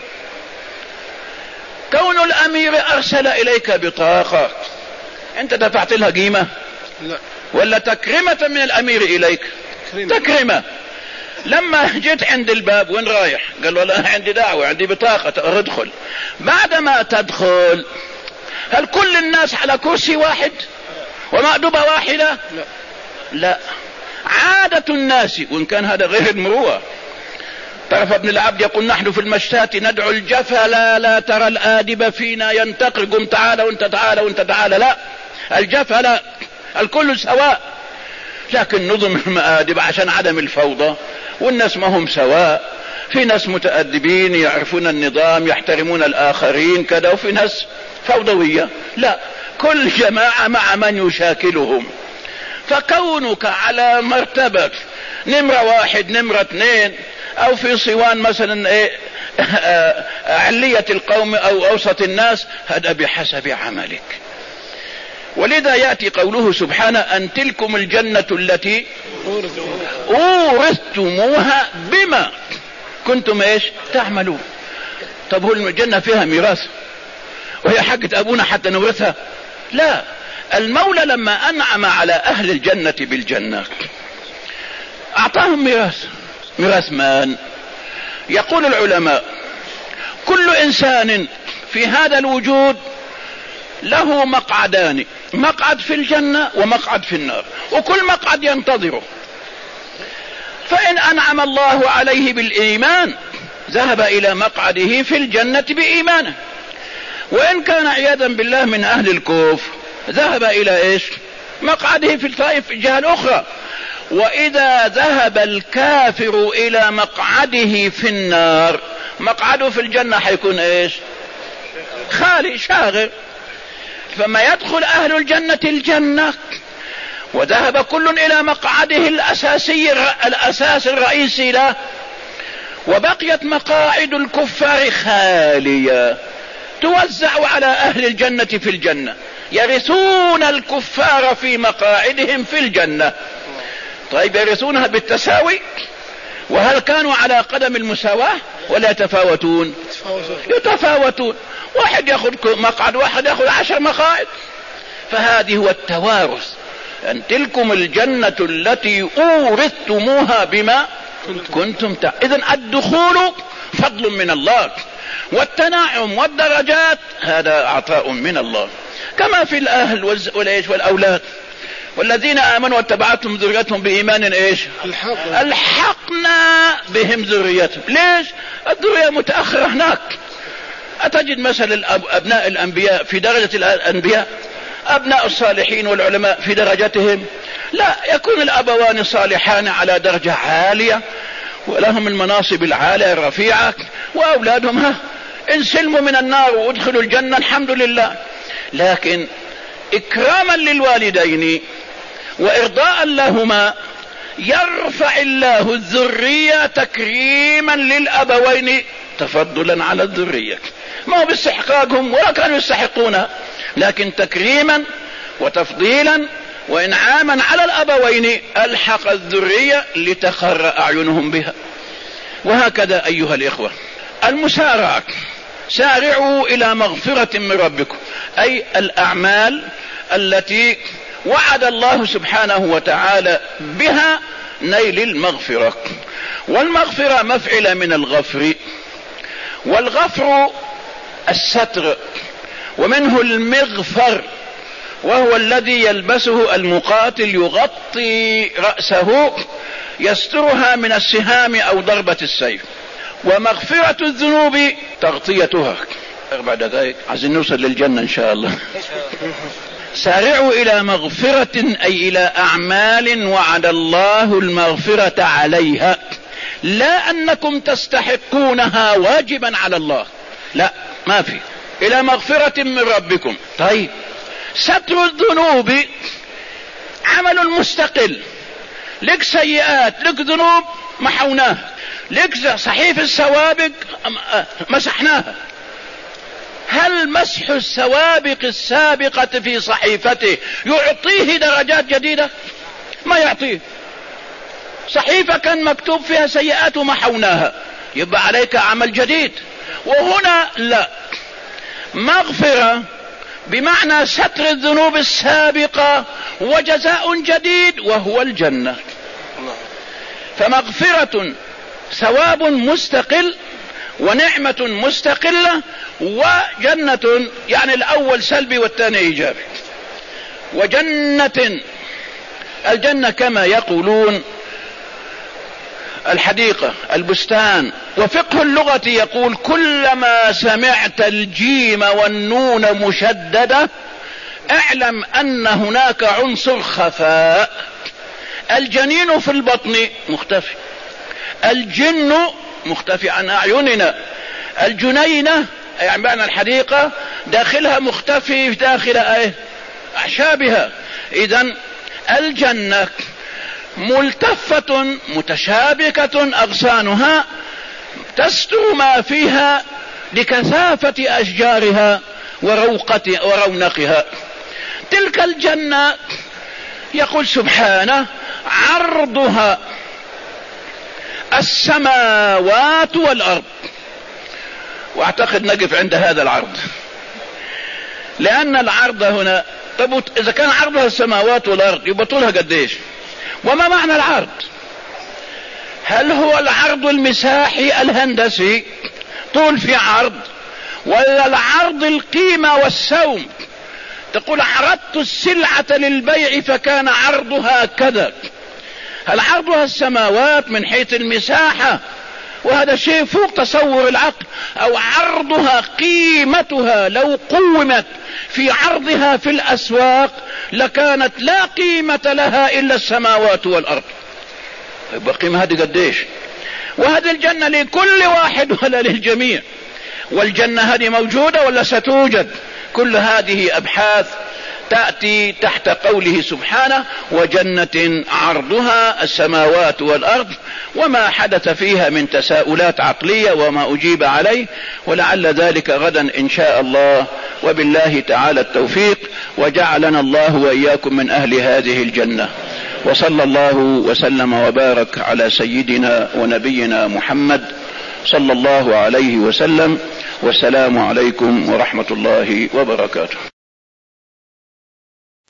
كون الأمير أرسل إليك بطاقة أنت دفعت لها قيمة؟ لا. ولا تكرمة من الأمير إليك؟ تكرمة, تكرمة. لما جيت عند الباب وين رايح؟ قال له لا عندي دعوة عندي بطاقة ادخل. بعدما تدخل هل كل الناس على كرسي واحد ومأدبة واحدة؟ لا. لا، عادة الناس وإن كان هذا غير المروءة. طرف ابن العبد يقول نحن في المشتاة ندعو الجفا لا لا ترى الآدب فينا ينتقي قم تعالى وانت تعالى وانت تعالى. لا، الجفا لا، الكل سواء. لكن نظم المآدب عشان عدم الفوضى، والناس ما هم سواء. في ناس متأدبين يعرفون النظام يحترمون الآخرين كذا، وفي ناس فوضوية. لا، كل جماعة مع من يشاكلهم. فكونك على مرتبة نمرة واحد نمرة اثنين او في صوان مثلا ايه علية القوم او اوسط الناس، هذا بحسب عملك. ولذا يأتي قوله سبحانه أن تلكم الجنة التي أورثتموها بما كنتم ايش تعملون. طب هو الجنة فيها ميراث وهي حقة أبونا حتى نورثها؟ لا، المولى لما أنعم على أهل الجنة بالجنة أعطاهم ميراث. ميراث من؟ يقول العلماء كل إنسان في هذا الوجود له مقعدان، مقعد في الجنة ومقعد في النار، وكل مقعد ينتظره. فإن أنعم الله عليه بالإيمان ذهب إلى مقعده في الجنة بإيمانه، وإن كان عياذا بالله من أهل الكفر ذهب إلى إيش؟ مقعده في الطائف في الجهة الأخرى. وإذا ذهب الكافر إلى مقعده في النار مقعده في الجنة حيكون إيش؟ خالي شاغر. فما يدخل أهل الجنة الجنة وذهب كل إلى مقعده الأساسي الأساس الرئيسي له، وبقيت مقاعد الكفار خالية توزع على أهل الجنة في الجنة، يرثون الكفار في مقاعدهم في الجنة. طيب يرثونها بالتساوي؟ وهل كانوا على قدم المساواة ولا يتفاوتون؟ يتفاوتون، واحد يأخذ مقعد واحد يأخذ عشر مقاعد. فهذه هو التوارث، أن تلكم الجنة التي أورثتموها بما كنتم تعملون. إذن الدخول فضل من الله، والتناعم والدرجات هذا عطاء من الله، كما في الأهل والأولاد. والذين آمنوا واتبعتهم ذريتهم بإيمان إيش؟ الحقنا بهم ذريتهم. ليش؟ الذرية متأخرة هناك. أتجد مثل أبناء الأنبياء في درجة الأنبياء، أبناء الصالحين والعلماء في درجتهم؟ لا، يكون الأبوان صالحان على درجة عالية ولهم المناصب العالية الرفيعة، وأولادهم ها إن سلموا من النار وادخلوا الجنة الحمد لله. لكن إكراما للوالدين وإرضاء لهما يرفع الله الذرية تكريما للأبوين تفضلا على الذرية، ما هو باستحقاقهم ولا كانوا يستحقونها، لكن تكريما وتفضيلا وإنعاما على الأبوين ألحق الذرية لتخر أعينهم بها. وهكذا أيها الإخوة المسارعة، سارعوا إلى مغفرة من ربكم، أي الأعمال التي وعد الله سبحانه وتعالى بها نيل المغفرة. والمغفرة مفعلة من الغفر، والغفر الستر، ومنه المغفر وهو الذي يلبسه المقاتل يغطي رأسه يسترها من السهام أو ضربة السيف. ومغفرة الذنوب تغطيتها. أربع دقائق عايزين نوصل للجنة إن شاء الله. سارعوا إلى مغفرة أي إلى أعمال وعد الله المغفرة عليها، لا أنكم تستحقونها واجبا على الله، لا، ما في، إلى مغفرة من ربكم. طيب ستر الذنوب عمل مستقل، لك سيئات لك ذنوب محوناها، لك صحيف السوابق مسحناها. هل مسح السوابق السابقة في صحيفته يعطيه درجات جديدة؟ ما يعطيه. صحيفة كان مكتوب فيها سيئات ومحوناها، يبقى عليك عمل جديد. وهنا لا، مغفرة بمعنى ستر الذنوب السابقة وجزاء جديد وهو الجنة. فمغفرة ثواب مستقل ونعمة مستقلة، وجنة يعني الأول سلبي والثاني إيجابي. وجنة، الجنة كما يقولون الحديقة البستان. وفقه اللغة يقول كلما سمعت الجيم والنون مشددة اعلم أن هناك عنصر خفاء. الجنين في البطن مختفي، الجن مختفي عن أعيننا، الجنينة يعني معنى الحديقة داخلها مختفي داخل أعشابها. إذن الجنة ملتفة متشابكة أغصانها تستر ما فيها لكثافة أشجارها ورونقها، تلك الجنة يقول سبحانه عرضها السماوات والأرض. واعتقد نقف عند هذا العرض، لأن العرض هنا، طب إذا كان عرضها السماوات والأرض يبقى طولها قديش؟ وما معنى العرض؟ هل هو العرض المساحي الهندسي طول في عرض، ولا العرض القيمة والسوم؟ تقول عرضت السلعة للبيع فكان عرضها كذا. هل عرضها السماوات من حيث المساحة وهذا شيء فوق تصور العقل، او عرضها قيمتها لو قومت في عرضها في الاسواق لكانت لا قيمة لها الا السماوات والارض؟ يبقى قيمة هذه قديش؟ وهذه الجنة لكل واحد ولا للجميع؟ والجنة هذه موجودة ولا ستوجد؟ كل هذه ابحاث تأتي تحت قوله سبحانه وجنة عرضها السماوات والأرض، وما حدث فيها من تساؤلات عقلية وما أجيب عليه، ولعل ذلك غدا إن شاء الله، وبالله تعالى التوفيق، وجعلنا الله وإياكم من أهل هذه الجنة. وصلى الله وسلم وبارك على سيدنا ونبينا محمد صلى الله عليه وسلم، والسلام عليكم ورحمة الله وبركاته.